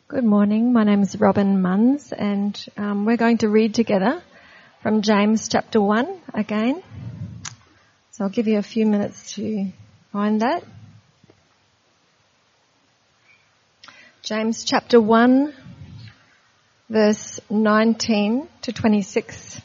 Good morning. My name is Robin Munns, and we're going to read together from James chapter 1 again. So I'll give you a few minutes to find that. James chapter 1, verse 19 to 26.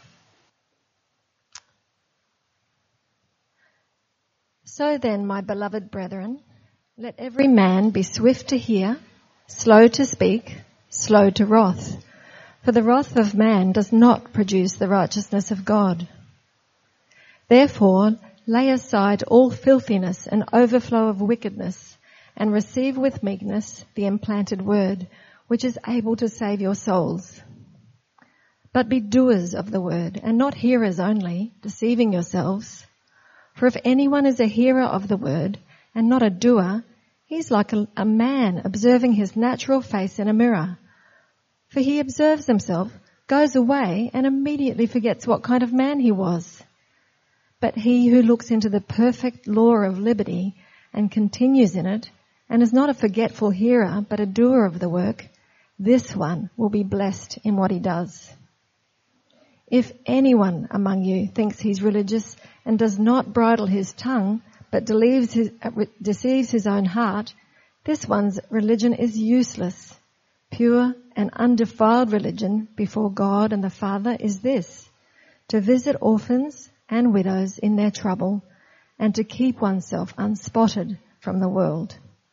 So then, my beloved brethren, let every man be swift to hear, slow to speak, slow to wrath. For the wrath of man does not produce the righteousness of God. Therefore, lay aside all filthiness and overflow of wickedness, and receive with meekness the implanted word, which is able to save your souls. But be doers of the word, and not hearers only, deceiving yourselves. For if anyone is a hearer of the word, and not a doer, he's like a man observing his natural face in a mirror. For he observes himself, goes away, and immediately forgets what kind of man he was. But he who looks into the perfect law of liberty and continues in it, and is not a forgetful hearer, but a doer of the work, this one will be blessed in what he does. If anyone among you thinks he's religious and does not bridle his tongue, but deceives his own heart, this one's religion is useless. Pure and undefiled religion before God and the Father is this: to visit orphans and widows in their trouble, and to keep oneself unspotted from the world.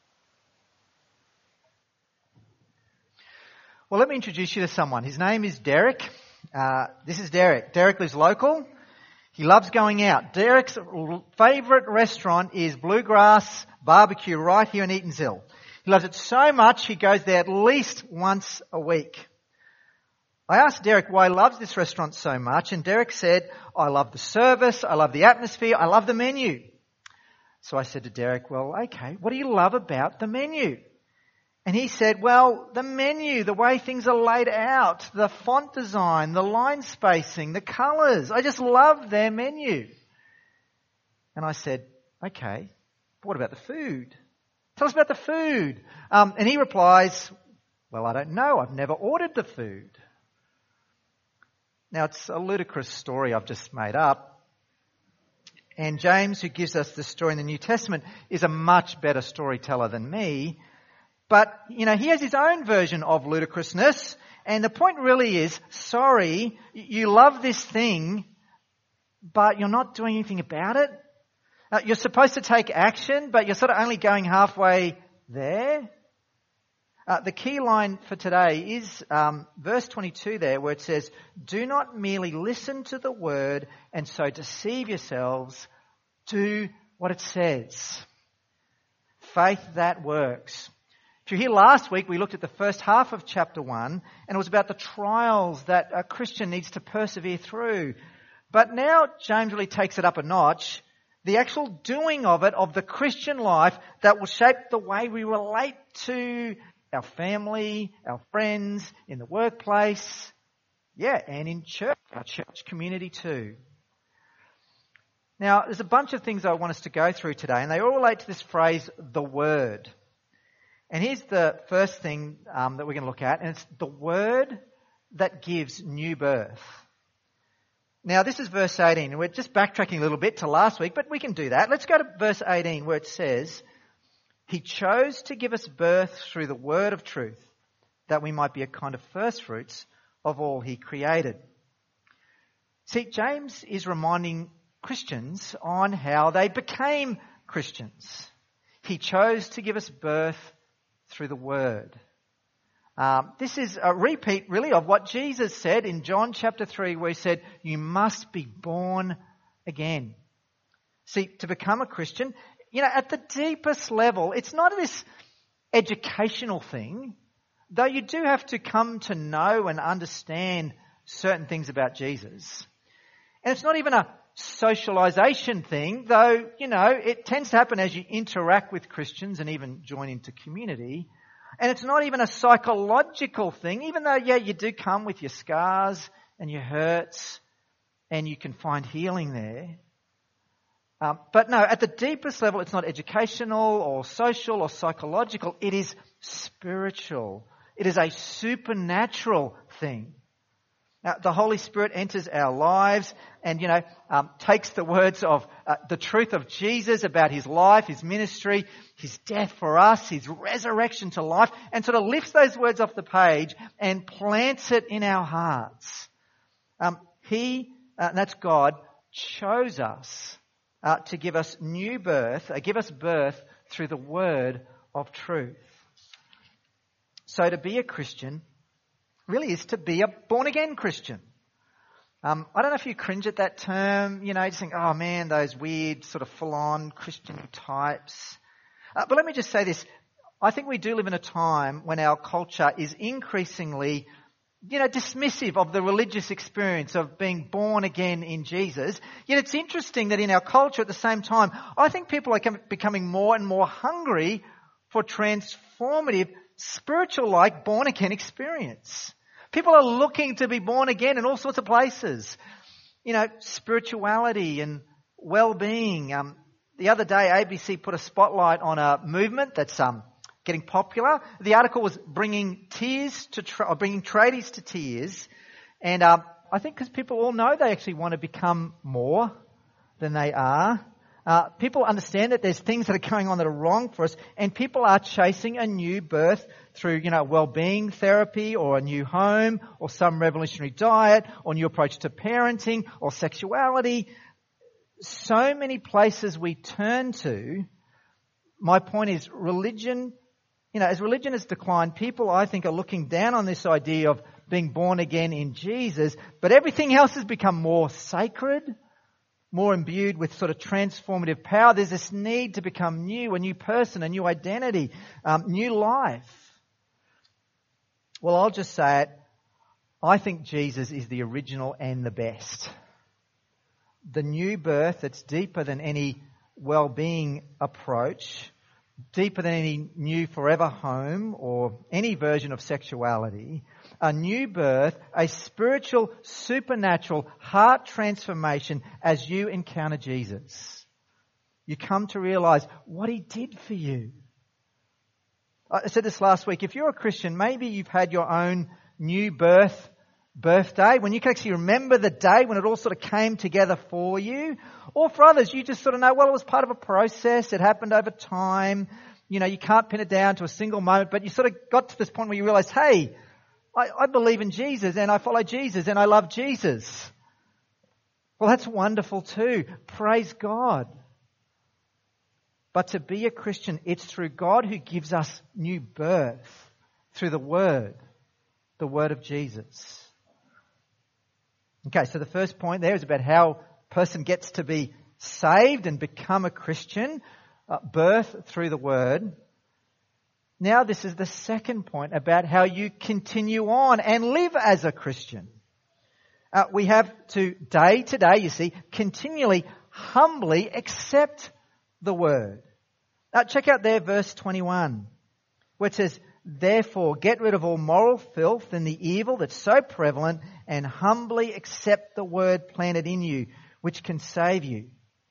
Well, let me introduce you to someone. His name is Derek. This is Derek. Derek lives local. He loves going out. Derek's favourite restaurant is Bluegrass Barbecue right here in Eatonsville. He loves it so much he goes there at least once a week. I asked Derek why he loves this restaurant so much, and Derek said, I love the service, I love the atmosphere, I love the menu. So I said to Derek, well, okay, what do you love about the menu? And he said, well, the menu, the way things are laid out, the font design, the line spacing, the colours. I just love their menu. And I said, okay, but what about the food? Tell us about the food. And he replies, well, I don't know. I've never ordered the food. Now, it's a ludicrous story I've just made up. And James, who gives us the story in the New Testament, is a much better storyteller than me. But, he has his own version of ludicrousness. And the point really is, sorry, you love this thing, but you're not doing anything about it. You're supposed to take action, but you're sort of only going halfway there. The key line for today is verse 22 there, where it says, do not merely listen to the word and so deceive yourselves. Do what it says. Faith that works. If you're here last week, we looked at the first half of chapter 1, and it was about the trials that a Christian needs to persevere through. But now James really takes it up a notch. The actual doing of it, of the Christian life, that will shape the way we relate to our family, our friends, in the workplace, and in church, our church community too. Now, there's a bunch of things I want us to go through today, and they all relate to this phrase, the word. And here's the first thing that we're going to look at, and it's the word that gives new birth. Now, this is verse 18, and we're just backtracking a little bit to last week, but we can do that. Let's go to verse 18, where it says, He chose to give us birth through the word of truth, that we might be a kind of first fruits of all He created. See, James is reminding Christians on how they became Christians. He chose to give us birth through the word. This is a repeat really of what Jesus said in John chapter 3, where He said, you must be born again. See, to become a Christian, at the deepest level, it's not this educational thing, though you do have to come to know and understand certain things about Jesus. And it's not even a socialization thing, though, it tends to happen as you interact with Christians and even join into community. And it's not even a psychological thing, even though, you do come with your scars and your hurts and you can find healing there. But no, at the deepest level, it's not educational or social or psychological. It is spiritual. It is a supernatural thing. Now, the Holy Spirit enters our lives and, takes the words of the truth of Jesus about his life, his ministry, his death for us, his resurrection to life, and sort of lifts those words off the page and plants it in our hearts. That's God, chose us to give us new birth, give us birth through the word of truth. So to be a Christian really is to be a born-again Christian. I don't know if you cringe at that term, you just think, oh man, those weird sort of full-on Christian types. But let me just say this. I think we do live in a time when our culture is increasingly, dismissive of the religious experience of being born again in Jesus. Yet it's interesting that in our culture at the same time, I think people are becoming more and more hungry for transformative, spiritual-like born-again experience. People are looking to be born again in all sorts of places. Spirituality and well-being. The other day, ABC put a spotlight on a movement that's getting popular. The article was bringing tradies to tears. And I think because people all know they actually want to become more than they are. People understand that there's things that are going on that are wrong for us, and people are chasing a new birth through, well-being therapy or a new home or some revolutionary diet or new approach to parenting or sexuality. So many places we turn to. My point is religion, as religion has declined, people I think are looking down on this idea of being born again in Jesus, but everything else has become more sacred, more imbued with sort of transformative power. There's this need to become new, a new person, a new identity, new life. Well, I'll just say it. I think Jesus is the original and the best. The new birth that's deeper than any well-being approach, deeper than any new forever home or any version of sexuality. A new birth, a spiritual, supernatural heart transformation as you encounter Jesus. You come to realize what he did for you. I said this last week. If you're a Christian, maybe you've had your own new birthday, when you can actually remember the day when it all sort of came together for you. Or for others, you just sort of know, well, it was part of a process. It happened over time. You can't pin it down to a single moment, but you sort of got to this point where you realize, hey, I believe in Jesus and I follow Jesus and I love Jesus. Well, that's wonderful too. Praise God. But to be a Christian, it's through God who gives us new birth through the Word of Jesus. Okay, so the first point there is about how a person gets to be saved and become a Christian, birth through the Word. Now this is the second point about how you continue on and live as a Christian. We have to, day to day, you see, continually, humbly accept the Word. Check out there verse 21, where it says, therefore get rid of all moral filth and the evil that's so prevalent and humbly accept the Word planted in you, which can save you.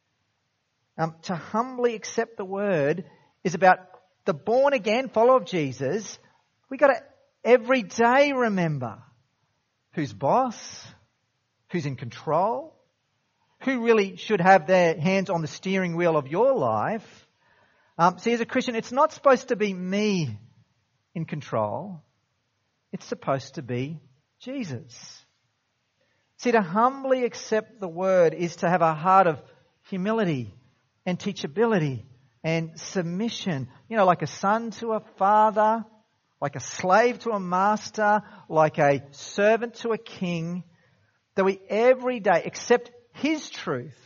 To humbly accept the Word is about the born again follower of Jesus. We got to every day remember who's boss, who's in control, who really should have their hands on the steering wheel of your life. See, as a Christian, it's not supposed to be me in control. It's supposed to be Jesus. See, to humbly accept the Word is to have a heart of humility and teachability and submission. Like a son to a father, like a slave to a master, like a servant to a king, that we every day accept His truth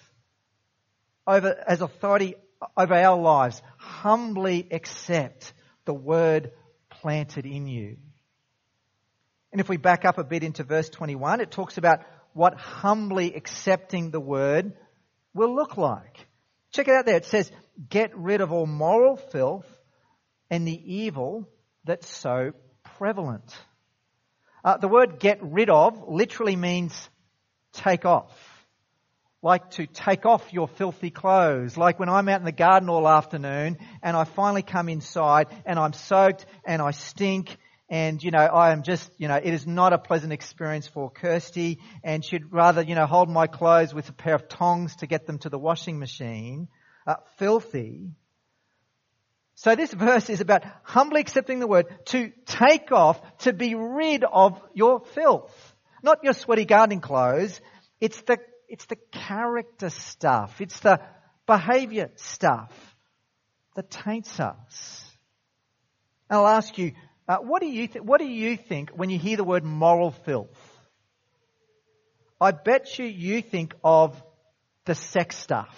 as authority over our lives. Humbly accept the Word planted in you. And if we back up a bit into verse 21, it talks about what humbly accepting the Word will look like. Check it out there. It says, get rid of all moral filth and the evil that's so prevalent. The word get rid of literally means take off. Like to take off your filthy clothes. Like when I'm out in the garden all afternoon and I finally come inside and I'm soaked and I stink And, I am just, it is not a pleasant experience for Kirsty, and she'd rather, hold my clothes with a pair of tongs to get them to the washing machine. Filthy. So this verse is about humbly accepting the word, to take off, to be rid of your filth. Not your sweaty gardening clothes. It's the character stuff. It's the behavior stuff that taints us. I'll ask you, what do you think when you hear the word moral filth? I bet you think of the sex stuff.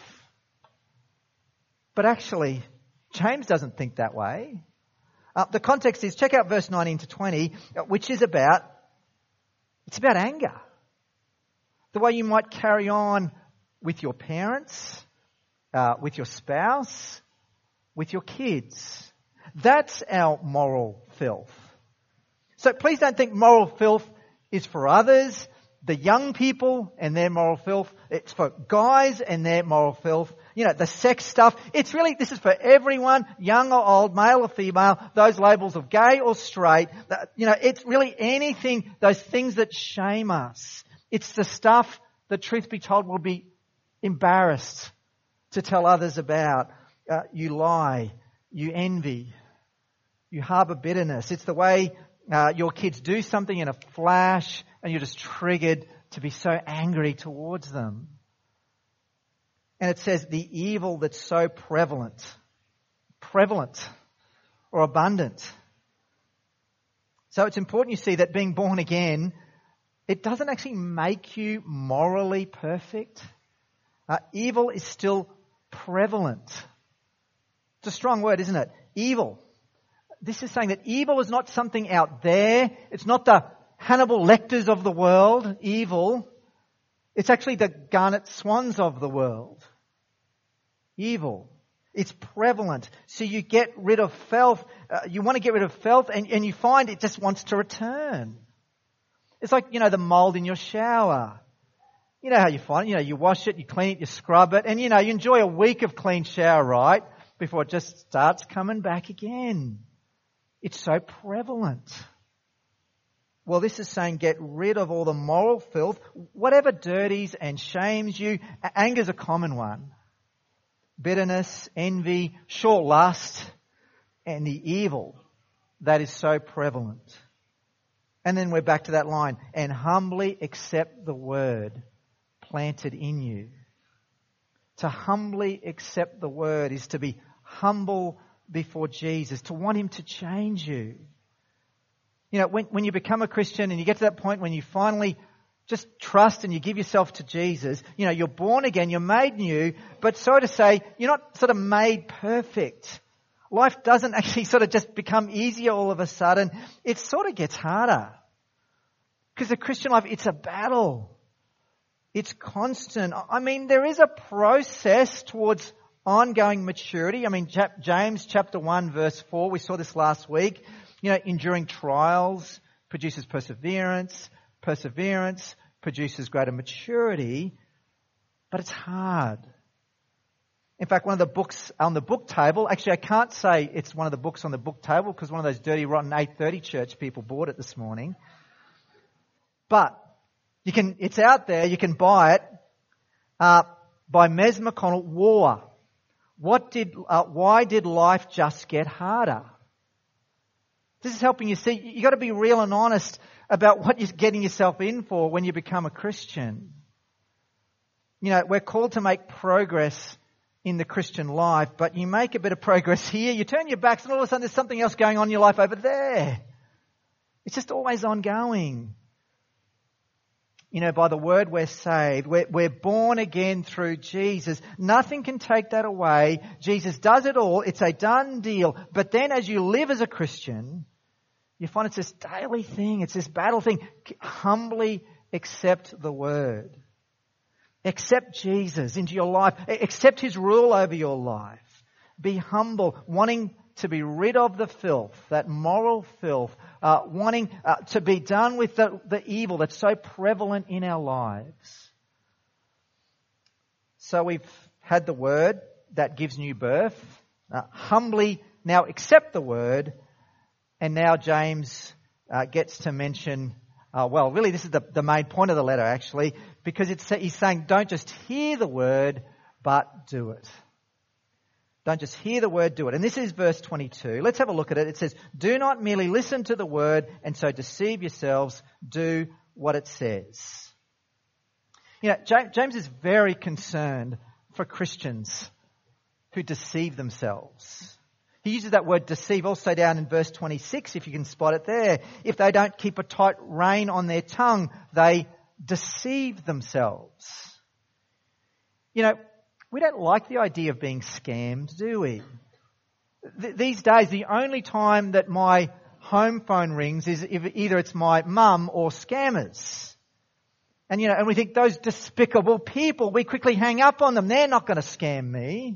But actually, James doesn't think that way. The context is, check out verse 19 to 20, which is about anger. The way you might carry on with your parents, with your spouse, with your kids. That's our moral filth. So please don't think moral filth is for others, the young people and their moral filth. It's for guys and their moral filth. The sex stuff. This is for everyone, young or old, male or female, those labels of gay or straight. It's really anything, those things that shame us. It's the stuff that, truth be told, we'll be embarrassed to tell others about. You lie, you envy, you harbour bitterness. It's the way your kids do something in a flash and you're just triggered to be so angry towards them. And it says the evil that's so prevalent or abundant. So it's important you see that being born again, it doesn't actually make you morally perfect. Evil is still prevalent. It's a strong word, isn't it? Evil. This is saying that evil is not something out there. It's not the Hannibal Lecters of the world, evil. It's actually the Garnet Swans of the world. Evil. It's prevalent. So you get rid of filth. You want to get rid of filth and you find it just wants to return. It's like, the mold in your shower. You know how you find it. You wash it, you clean it, you scrub it. And, you enjoy a week of clean shower, right? Before it just starts coming back again. It's so prevalent. Well, this is saying get rid of all the moral filth, whatever dirties and shames you. Anger's a common one. Bitterness, envy, short lust, and the evil that is so prevalent. And then we're back to that line, and humbly accept the word planted in you. To humbly accept the word is to be humble before Jesus, to want him to change you. When you become a Christian and you get to that point when you finally just trust and you give yourself to Jesus, you're born again, you're made new, but so to say, you're not sort of made perfect. Life doesn't actually sort of just become easier all of a sudden. It sort of gets harder. Because the Christian life, it's a battle. It's constant. There is a process towards ongoing maturity. James chapter 1 verse 4, we saw this last week. Enduring trials produces perseverance. Perseverance produces greater maturity. But it's hard. In fact, one of the books on the book table, actually I can't say it's one of the books on the book table because one of those dirty, rotten 830 church people bought it this morning. But it's out there, you can buy it, by Mez McConnell, War. Why did life just get harder? This is helping you see, you've got to be real and honest about what you're getting yourself in for when you become a Christian. We're called to make progress in the Christian life, but you make a bit of progress here, you turn your backs and all of a sudden there's something else going on in your life over there. It's just always ongoing. By the word we're saved. We're born again through Jesus. Nothing can take that away. Jesus does it all. It's a done deal. But then as you live as a Christian, you find it's this daily thing. It's this battle thing. Humbly accept the word. Accept Jesus into your life. Accept his rule over your life. Be humble, wanting to be rid of the filth, that moral filth, wanting to be done with the evil that's so prevalent in our lives. So we've had the word that gives new birth. Humbly now accept the word. And now James gets to mention, really this is the main point of the letter actually, because he's saying don't just hear the word, but do it. Don't just hear the word, do it. And this is verse 22. Let's have a look at it. It says, do not merely listen to the word and so deceive yourselves. Do what it says. James is very concerned for Christians who deceive themselves. He uses that word deceive also down in verse 26, if you can spot it there. If they don't keep a tight rein on their tongue, they deceive themselves. We don't like the idea of being scammed, do we? These days, the only time that my home phone rings is if either it's my mum or scammers. And we think those despicable people, we quickly hang up on them. They're not going to scam me.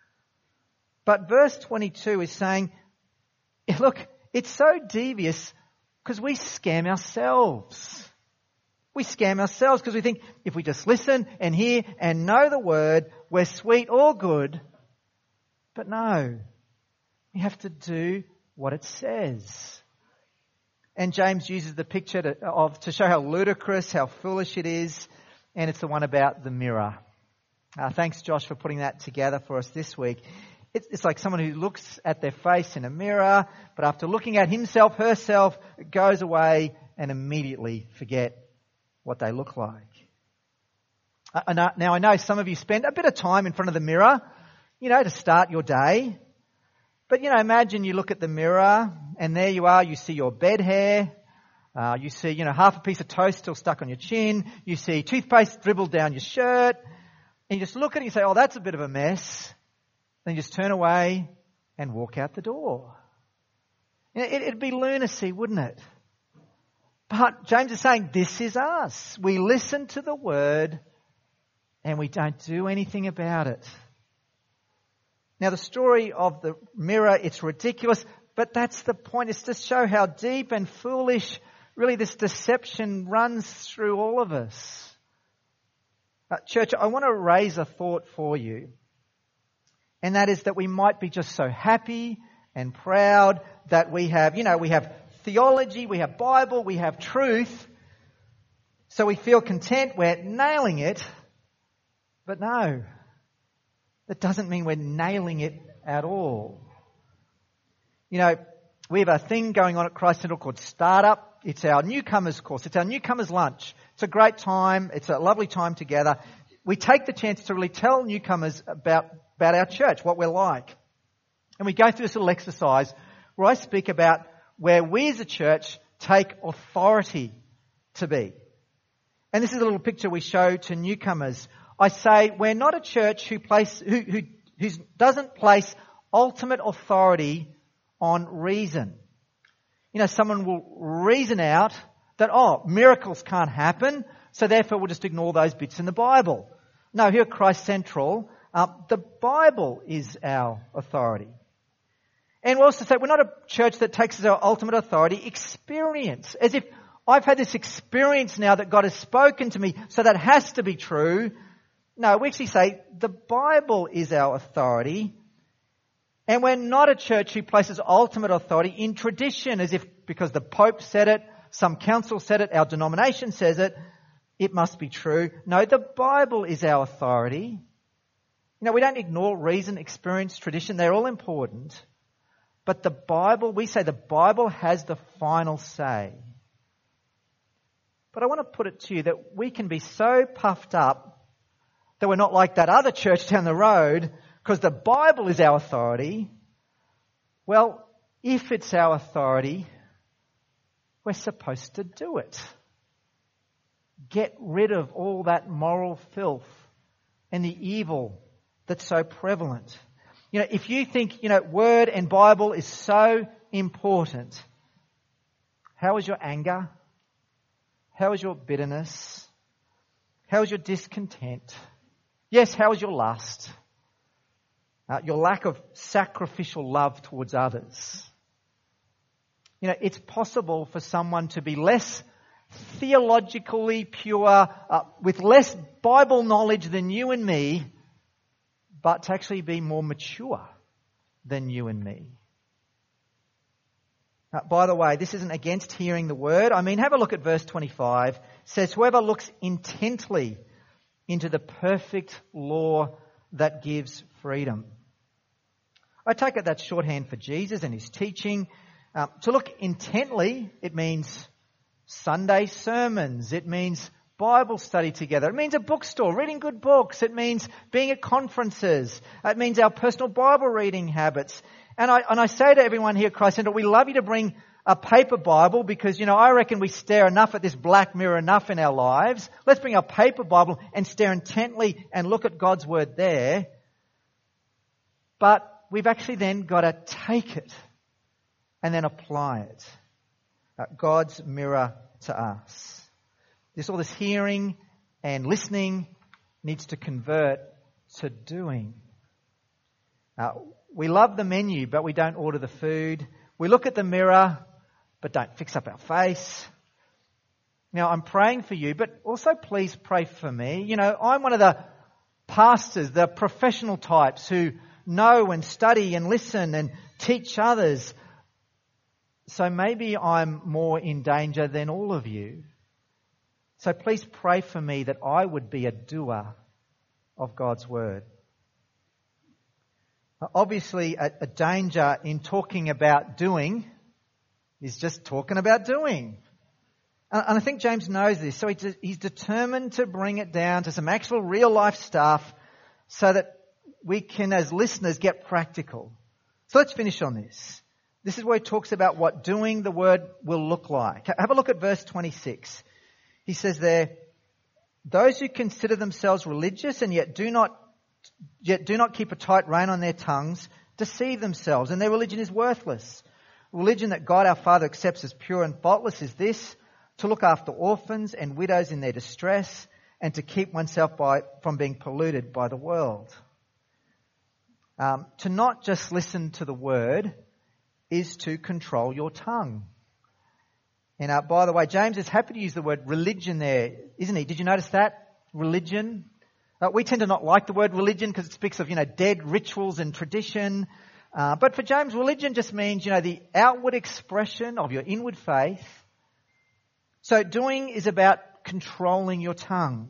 But verse 22 is saying, look, it's so devious because we scam ourselves. We scam ourselves because we think if we just listen and hear and know the word, we're sweet or good. But no, we have to do what it says. And James uses the picture to show how ludicrous, how foolish it is. And it's the one about the mirror. Thanks, Josh, for putting that together for us this week. It's like someone who looks at their face in a mirror, but after looking at himself, herself, goes away and immediately forget what they look like. Now I know some of you spend a bit of time in front of the mirror, to start your day. But imagine you look at the mirror and there you are, you see your bed hair, you see, half a piece of toast still stuck on your chin, you see toothpaste dribbled down your shirt, and you just look at it and you say, oh, that's a bit of a mess. Then you just turn away and walk out the door. It'd be lunacy, wouldn't it? But James is saying this is us. We listen to the word and we don't do anything about it. Now the story of the mirror, it's ridiculous, but that's the point. It's to show how deep and foolish really this deception runs through all of us. Church, I want to raise a thought for you. And that is that we might be just so happy and proud that we have theology, we have Bible, we have truth. So we feel content, we're nailing it. But no, that doesn't mean we're nailing it at all. We have a thing going on at Christ Central called Startup. It's our newcomers course. It's our newcomers lunch. It's a great time. It's a lovely time together. We take the chance to really tell newcomers about our church, what we're like. And we go through this little exercise where I speak about where we as a church take authority to be. And this is a little picture we show to newcomers. I say we're not a church who doesn't place ultimate authority on reason. Someone will reason out that, miracles can't happen, so therefore we'll just ignore those bits in the Bible. No, here at Christ Central, the Bible is our authority. And we also say we're not a church that takes as our ultimate authority experience. As if I've had this experience now that God has spoken to me, so that has to be true. No, we actually say the Bible is our authority. And we're not a church who places ultimate authority in tradition, as if because the Pope said it, some council said it, our denomination says it, it must be true. No, the Bible is our authority. We don't ignore reason, experience, tradition. They're all important. But the Bible, we say the Bible has the final say. But I want to put it to you that we can be so puffed up that we're not like that other church down the road because the Bible is our authority. Well, if it's our authority, we're supposed to do it. Get rid of all that moral filth and the evil that's so prevalent. If you think, Word and Bible is so important, how is your anger? How is your bitterness? How is your discontent? Yes, how is your lust? Your lack of sacrificial love towards others. It's possible for someone to be less theologically pure, with less Bible knowledge than you and me, but to actually be more mature than you and me. By the way, this isn't against hearing the word. I mean, have a look at verse 25. It says, whoever looks intently into the perfect law that gives freedom. I take it that's shorthand for Jesus and his teaching. To look intently, it means Sunday sermons. It means Bible study together. It means a bookstore, reading good books. It means being at conferences. It means our personal Bible reading habits. And I say to everyone here at Christ Centre, we love you to bring a paper Bible because, I reckon we stare enough at this black mirror enough in our lives. Let's bring our paper Bible and stare intently and look at God's word there. But we've actually then got to take it and then apply it. God's mirror to us. All this hearing and listening needs to convert to doing. We love the menu, but we don't order the food. We look at the mirror, but don't fix up our face. Now, I'm praying for you, but also please pray for me. I'm one of the pastors, the professional types who know and study and listen and teach others. So maybe I'm more in danger than all of you. So please pray for me that I would be a doer of God's word. Obviously, a danger in talking about doing is just talking about doing. And I think James knows this, so he's determined to bring it down to some actual real life stuff so that we can, as listeners, get practical. So let's finish on this. This is where he talks about what doing the word will look like. Have a look at verse 26. He says there, those who consider themselves religious and yet do not keep a tight rein on their tongues deceive themselves, and their religion is worthless. Religion that God our Father accepts as pure and faultless is this, to look after orphans and widows in their distress and to keep oneself from being polluted by the world. To not just listen to the word is to control your tongue. And by the way, James is happy to use the word religion there, isn't he? Did you notice that? Religion. We tend to not like the word religion because it speaks of, dead rituals and tradition. But for James, religion just means, the outward expression of your inward faith. So doing is about controlling your tongue.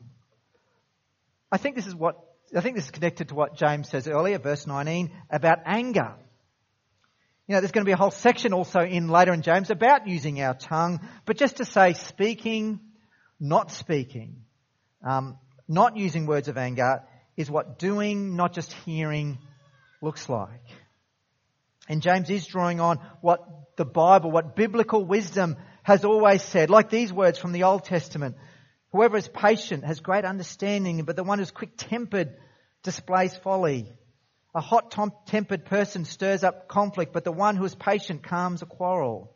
I think this is connected to what James says earlier, verse 19, about anger. There's going to be a whole section also later in James about using our tongue, but just to say speaking, not speaking, not using words of anger is what doing, not just hearing, looks like. And James is drawing on what the Bible, what biblical wisdom has always said, like these words from the Old Testament. Whoever is patient has great understanding, but the one who's quick-tempered displays folly. A hot-tempered person stirs up conflict, but the one who is patient calms a quarrel.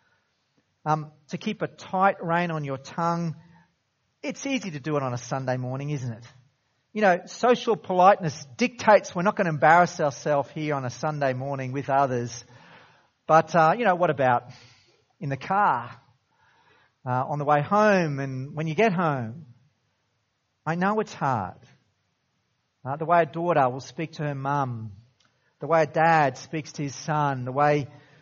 To keep a tight rein on your tongue, it's easy to do it on a Sunday morning, isn't it? Social politeness dictates we're not going to embarrass ourselves here on a Sunday morning with others. But, what about in the car, on the way home and when you get home? I know it's hard. The way a daughter will speak to her mum, the way a dad speaks to his son, the way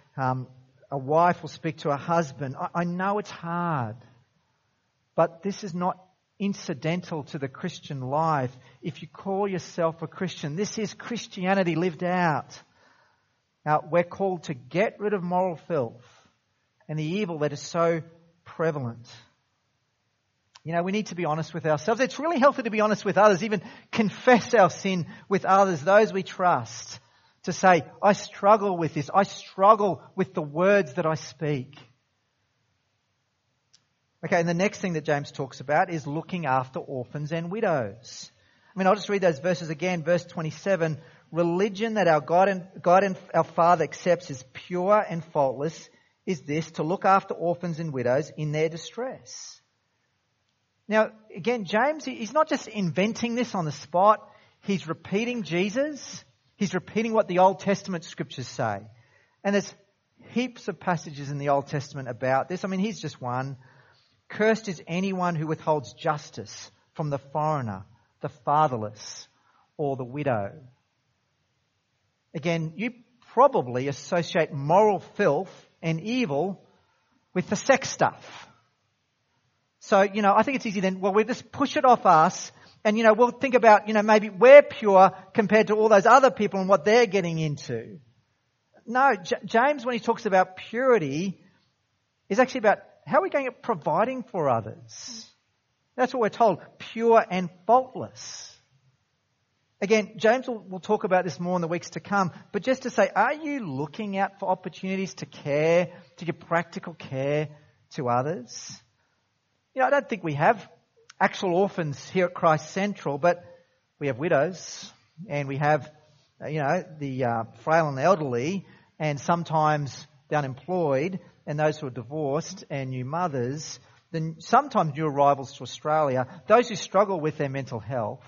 a wife will speak to her husband. I know it's hard, but this is not incidental to the Christian life. If you call yourself a Christian, this is Christianity lived out. Now, we're called to get rid of moral filth and the evil that is so prevalent. We need to be honest with ourselves. It's really healthy to be honest with others, even confess our sin with others, those we trust, to say, I struggle with this. I struggle with the words that I speak. Okay, and the next thing that James talks about is looking after orphans and widows. I'll just read those verses again. Verse 27, religion that our God and our Father accepts as pure and faultless is this, to look after orphans and widows in their distress. Now, again, James, he's not just inventing this on the spot. He's repeating Jesus. He's repeating what the Old Testament scriptures say. And there's heaps of passages in the Old Testament about this. Here's just one. Cursed is anyone who withholds justice from the foreigner, the fatherless, or the widow. Again, you probably associate moral filth and evil with the sex stuff. So, I think it's easy then, well, we just push it off us and, we'll think about, maybe we're pure compared to all those other people and what they're getting into. No, James, when he talks about purity, is actually about how are we going at providing for others. That's what we're told, pure and faultless. Again, James will talk about this more in the weeks to come, but just to say, are you looking out for opportunities to care, to give practical care to others? I don't think we have actual orphans here at Christ Central, but we have widows and we have, the frail and the elderly and sometimes the unemployed and those who are divorced and new mothers, then sometimes new arrivals to Australia, those who struggle with their mental health.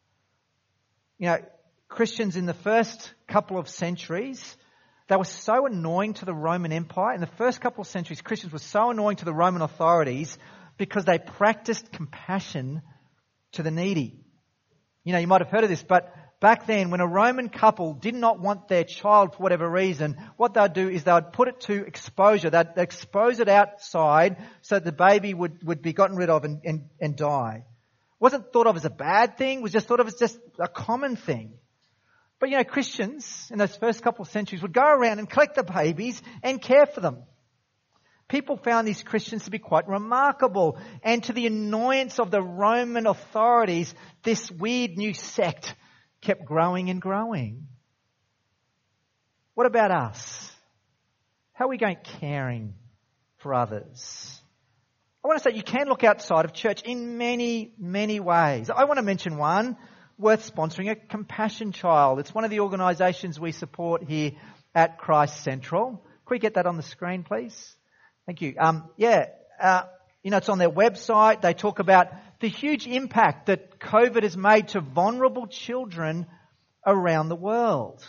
Christians in the first couple of centuries, they were so annoying to the Roman Empire. In the first couple of centuries, Christians were so annoying to the Roman authorities because they practiced compassion to the needy. You might have heard of this, but back then when a Roman couple did not want their child for whatever reason, what they'd do is they would put it to exposure. They'd expose it outside so that the baby would be gotten rid of and die. It wasn't thought of as a bad thing, it was just thought of as just a common thing. But Christians in those first couple of centuries would go around and collect the babies and care for them. People found these Christians to be quite remarkable. And to the annoyance of the Roman authorities, this weird new sect kept growing and growing. What about us? How are we going caring for others? I want to say you can look outside of church in many, many ways. I want to mention one, worth sponsoring, a Compassion Child. It's one of the organisations we support here at Christ Central. Can we get that on the screen, please? Thank you. It's on their website. They talk about the huge impact that COVID has made to vulnerable children around the world.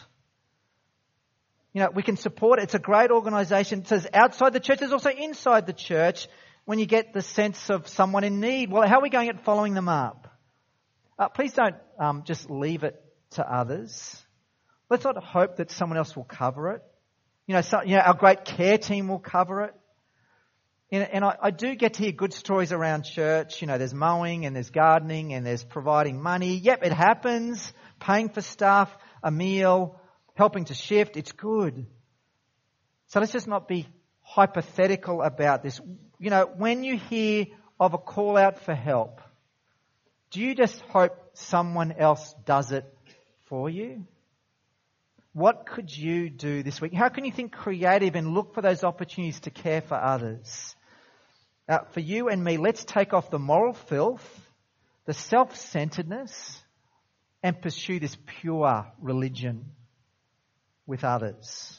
We can support it. It's a great organisation. It says outside the church. There's also inside the church when you get the sense of someone in need. Well, how are we going at following them up? Please don't just leave it to others. Let's not hope that someone else will cover it. Our great care team will cover it. And I do get to hear good stories around church. There's mowing and there's gardening and there's providing money. Yep, it happens. Paying for stuff, a meal, helping to shift. It's good. So let's just not be hypothetical about this. When you hear of a call out for help, do you just hope someone else does it for you? What could you do this week? How can you think creative and look for those opportunities to care for others? For you and me, let's take off the moral filth, the self-centeredness, and pursue this pure religion with others.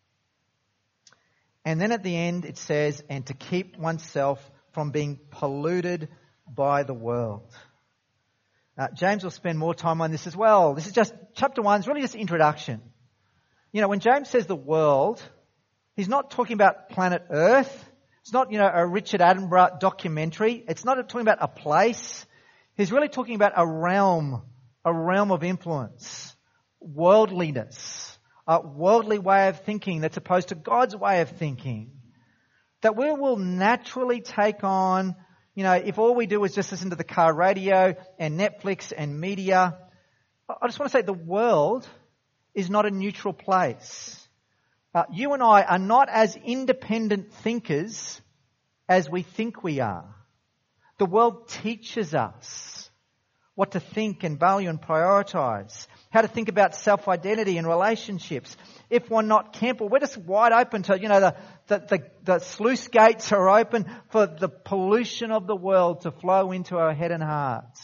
And then at the end it says, and to keep oneself from being polluted by the world. James will spend more time on this as well. This is just, chapter 1 is really just introduction. When James says the world, he's not talking about planet Earth. It's not, a Richard Attenborough documentary. It's not talking about a place. He's really talking about a realm of influence, worldliness, a worldly way of thinking that's opposed to God's way of thinking. That we will naturally take on, if all we do is just listen to the car radio and Netflix and media. I just want to say the world is not a neutral place. You and I are not as independent thinkers as we think we are. The world teaches us what to think and value and prioritise, how to think about self-identity and relationships. If we're not careful, we're just wide open to, the sluice gates are open for the pollution of the world to flow into our head and hearts.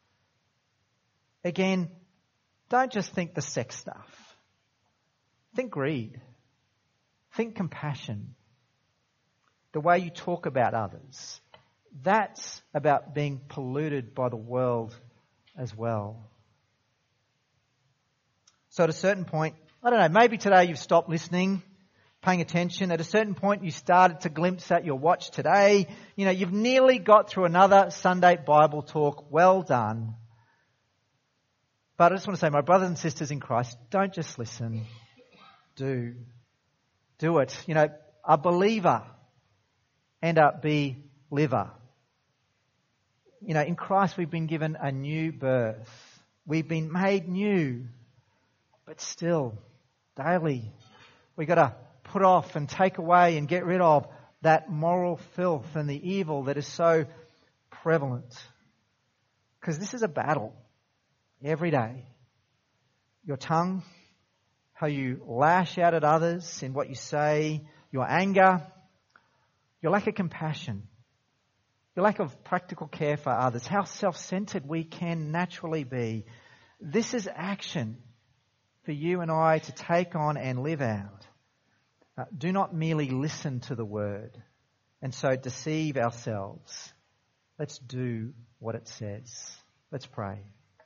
Again, don't just think the sex stuff. Think greed. Think compassion. The way you talk about others. That's about being polluted by the world as well. So at a certain point, I don't know, maybe today you've stopped listening, paying attention. At a certain point you started to glimpse at your watch today. You've nearly got through another Sunday Bible talk. Well done. But I just want to say, my brothers and sisters in Christ, don't just listen. Do it. a believer and a believer. In Christ we've been given a new birth. We've been made new. But still, daily, we've got to put off and take away and get rid of that moral filth and the evil that is so prevalent. Because this is a battle every day. Your tongue, how you lash out at others in what you say, your anger, your lack of compassion, your lack of practical care for others, how self-centered we can naturally be. This is action for you and I to take on and live out. Do not merely listen to the word and so deceive ourselves. Let's do what it says. Let's pray.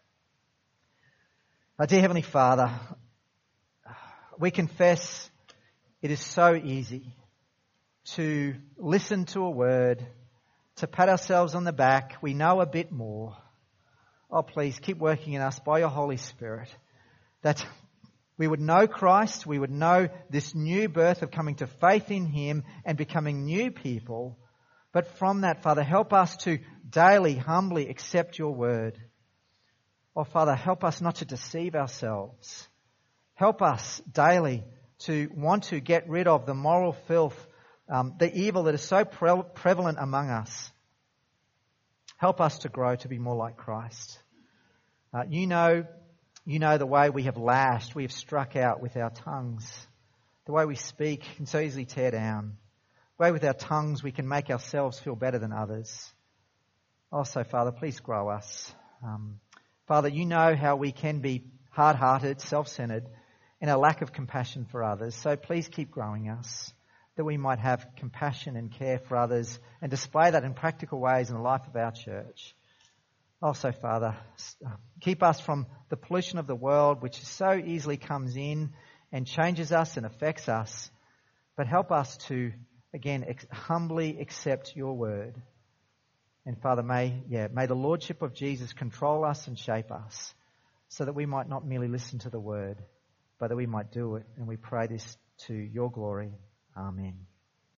Our dear Heavenly Father, we confess it is so easy to listen to a word, to pat ourselves on the back. We know a bit more. Oh, please keep working in us by your Holy Spirit, that we would know Christ, we would know this new birth of coming to faith in Him and becoming new people. But from that, Father, help us to daily, humbly accept your word. Oh, Father, help us not to deceive ourselves. Help us daily to want to get rid of the moral filth, the evil that is so prevalent among us. Help us to grow to be more like Christ. You know the way we have lashed, we have struck out with our tongues. The way we speak can so easily tear down. The way with our tongues we can make ourselves feel better than others. Also, Father, please grow us. Father, you know how we can be hard-hearted, self-centered, and a lack of compassion for others. So please keep growing us, that we might have compassion and care for others and display that in practical ways in the life of our church. Also, Father, keep us from the pollution of the world, which so easily comes in and changes us and affects us. But help us to, again, humbly accept your word. And Father, may the Lordship of Jesus control us and shape us, so that we might not merely listen to the word, but that we might do it. And we pray this to your glory. Amen.